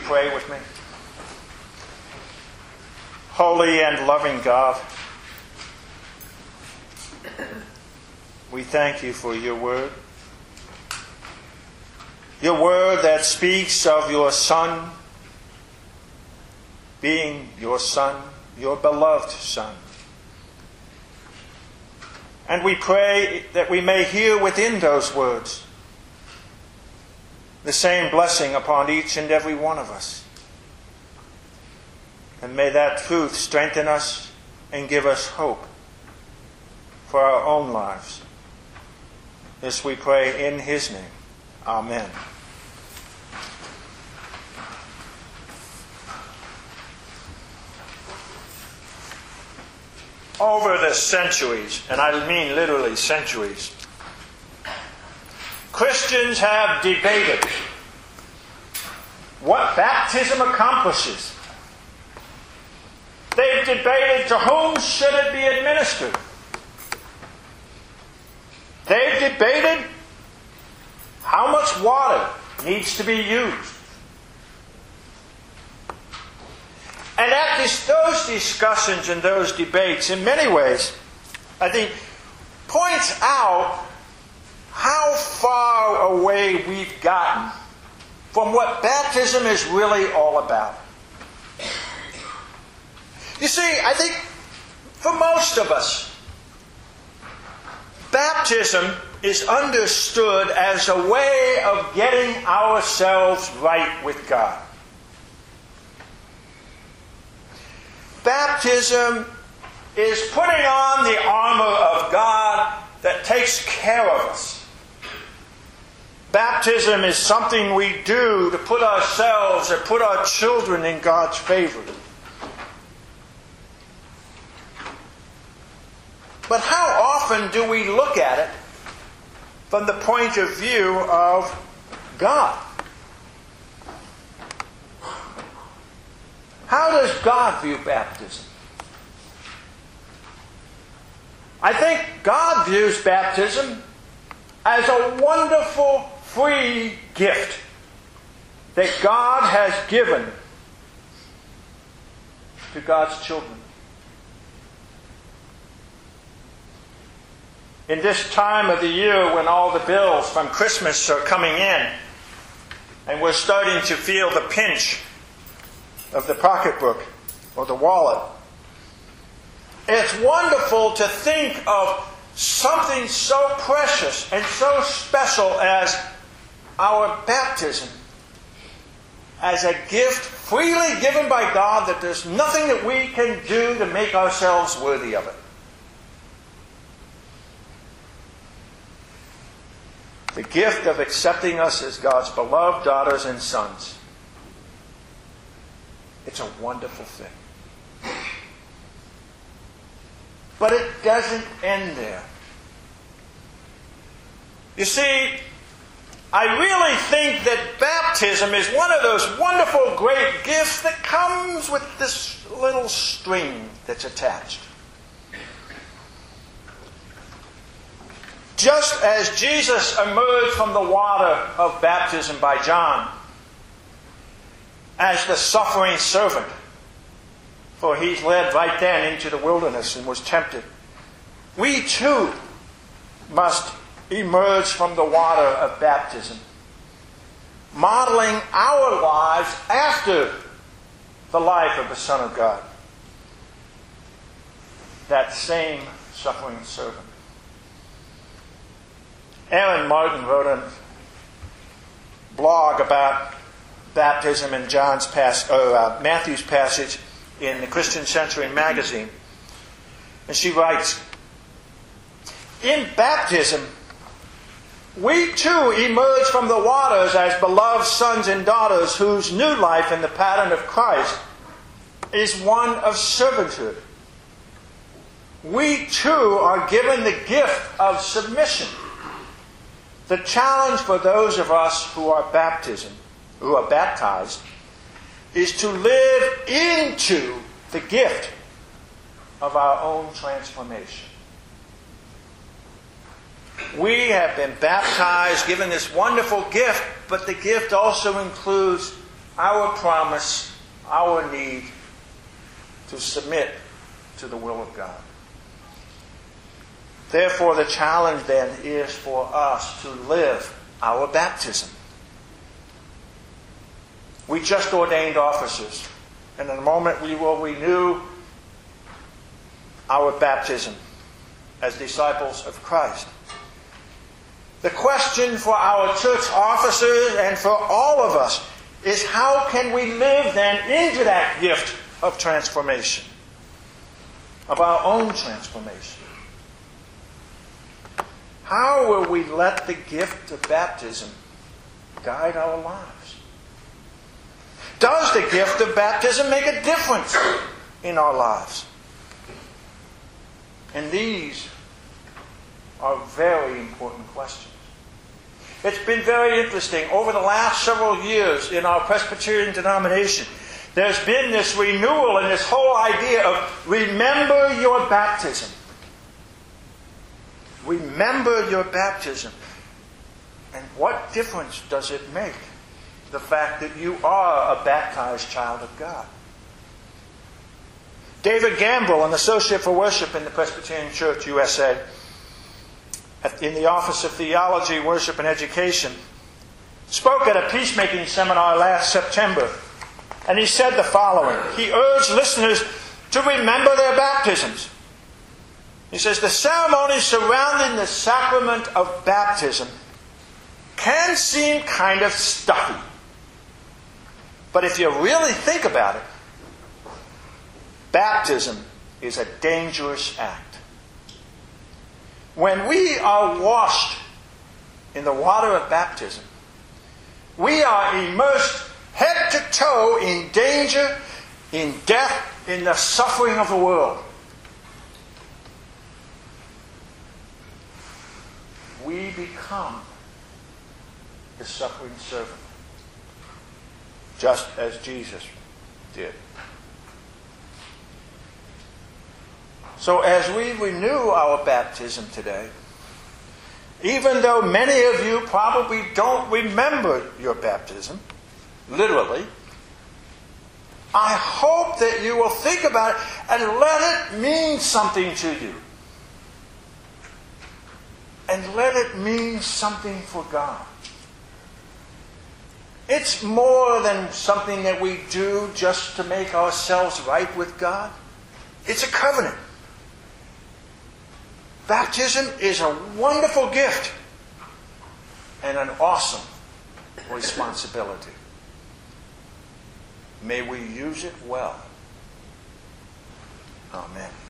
pray with me? Holy and loving God, we thank you for your word. Your word that speaks of your Son being your Son, your beloved Son. And we pray that we may hear within those words the same blessing upon each and every one of us. And may that truth strengthen us and give us hope for our own lives. This we pray in His name. Amen. Over the centuries, and I mean literally centuries, Christians have debated what baptism accomplishes. They've debated to whom should it be administered. They've debated how much water needs to be used. And at those discussions and those debates, in many ways, I think, points out how far away we've gotten from what baptism is really all about. You see, I think for most of us, baptism is understood as a way of getting ourselves right with God. Baptism is putting on the armor of God that takes care of us. Baptism is something we do to put ourselves or put our children in God's favor. But how often do we look at it from the point of view of God? How does God view baptism? I think God views baptism as a wonderful free gift that God has given to God's children. In this time of the year when all the bills from Christmas are coming in and we're starting to feel the pinch of the pocketbook or the wallet, it's wonderful to think of something so precious and so special as our baptism as a gift freely given by God that there's nothing that we can do to make ourselves worthy of it. The gift of accepting us as God's beloved daughters and sons. It's a wonderful thing. But it doesn't end there. You see, I really think that baptism is one of those wonderful, great gifts that comes with this little string that's attached. Just as Jesus emerged from the water of baptism by John as the suffering servant, for he's led right then into the wilderness and was tempted, we too must emerge from the water of baptism, modeling our lives after the life of the Son of God, that same suffering servant. Aaron Martin wrote a blog about baptism in Matthew's passage in the Christian Century magazine. And she writes, "In baptism, we too emerge from the waters as beloved sons and daughters whose new life in the pattern of Christ is one of servanthood. We too are given the gift of submission. The challenge for those of us who are baptized is to live into the gift of our own transformation." We have been baptized, given this wonderful gift, but the gift also includes our promise, our need to submit to the will of God. Therefore, the challenge then is for us to live our baptism. We just ordained officers, and in a moment we will renew our baptism as disciples of Christ. The question for our church officers and for all of us is, how can we live then into that gift of transformation, of our own transformation? How will we let the gift of baptism guide our lives? Does the gift of baptism make a difference in our lives? And these are very important questions. It's been very interesting. Over the last several years in our Presbyterian denomination, there's been this renewal and this whole idea of remember your baptism. Remember your baptism. And what difference does it make, the fact that you are a baptized child of God? David Gambrill, an associate for worship in the Presbyterian Church, USA, in the Office of Theology, Worship and Education, spoke at a peacemaking seminar last September. And he said the following. He urged listeners to remember their baptisms. He says, the ceremony surrounding the sacrament of baptism can seem kind of stuffy. But if you really think about it, baptism is a dangerous act. When we are washed in the water of baptism, we are immersed head to toe in danger, in death, in the suffering of the world. We become the suffering servant, just as Jesus did. So as we renew our baptism today, even though many of you probably don't remember your baptism, literally, I hope that you will think about it and let it mean something to you. And let it mean something for God. It's more than something that we do just to make ourselves right with God. It's a covenant. Baptism is a wonderful gift and an awesome responsibility. May we use it well. Amen.